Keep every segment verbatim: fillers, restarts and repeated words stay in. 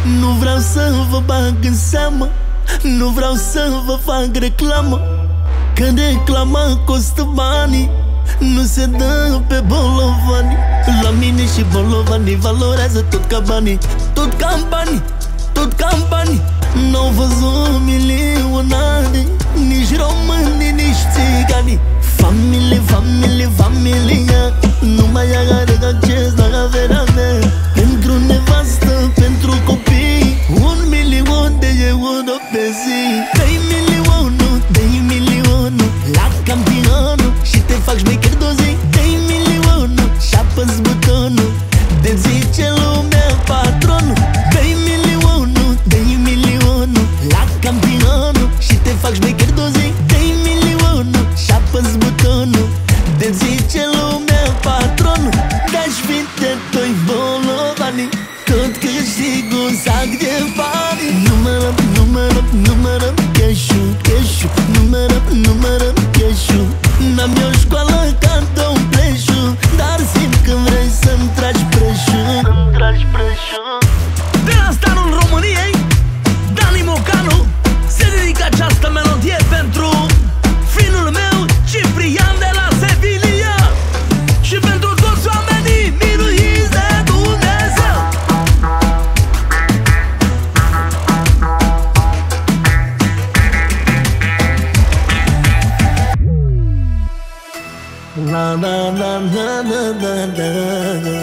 Nu vreau să vă bag în seamă, nu vreau să vă fac reclamă, că reclama costă banii, nu se dă pe bolovani. La mine și bolovanii valorează tot ca banii, tot ca banii, tot ca banii. N-au văzut milionari, nici români, nici țigani. Familie, familie, familia nu mai are acces la averea mea. Pentru nevastă, pentru copii, un milion de euro pe zi. Dă-i milionul, dă-i milionul la campionul și te faci șmecher de-o zi. Dă-i milionul și apăs butonul de zice lumea patronul. Dă-i milionul, dă-i milionul la campionul și te faci șmecher de-o zi. Dă-i milionul și apăs butonul de zice lumea patronul. Dar-aș fi de doi bolovani, tot câștig un sac de bani. Numărăm, numărăm, numărăm cash-ul, cash-ul. Numărăm, numărăm cash-ul. N-am eu școală ca Don Pleșu, dar simt când vrei să-mi tragi preșul, să-mi tragi preșul. De la starul României, Dani Mocanu, se dedică această melodie pentru finul meu, Ciprian de la Sevilla, și pentru toți oamenii miluiți de Dumnezeu. La la la la la la la.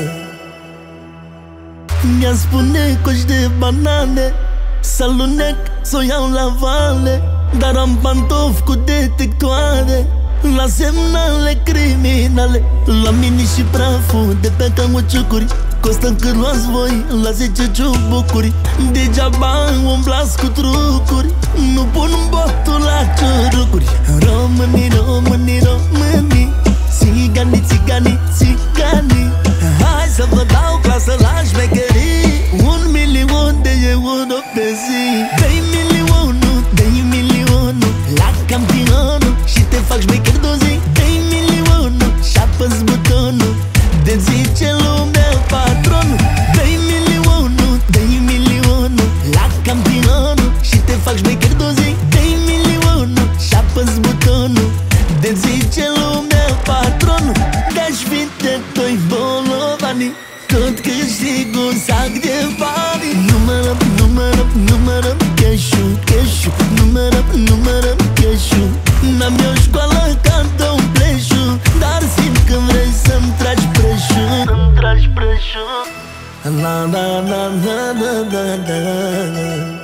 Mi-a spune coși de banane, să alunec, s-o iau la vale, dar am pantofi cu detectoare la semnale criminale. La mine și praful de pe camuciucuri costă cât luați voi la zece ciubucuri. Degeaba umblați cu trucuri, nu pun botul la ciurucuri. Românii, românii, românii, țiganii, țiganii, țiganii, hai să vă dau clasă la șmecherii. Un milion de euro pe zi. Dă-i milionul, dă-i milionul la campionul și te faci șmecher de-o zi. Dă-i milionul și apăs butonul de zice lumea patronul. Dă-i milionul, dă-i milionul la campionul și te faci șmecher de-o zi. Dă-i milionul și apăs butonul de zice lumea patronul. De-aș fi de doi bolovani, tot câștig un sac de bani. Numărăm, numărăm, numărăm cash-ul, cash-ul. Numărăm, numărăm cash-ul. N-am eu școală ca Don Pleșu, dar simt când vrei să-mi tragi preșul, să-mi tragi preșul. La la la la la la la.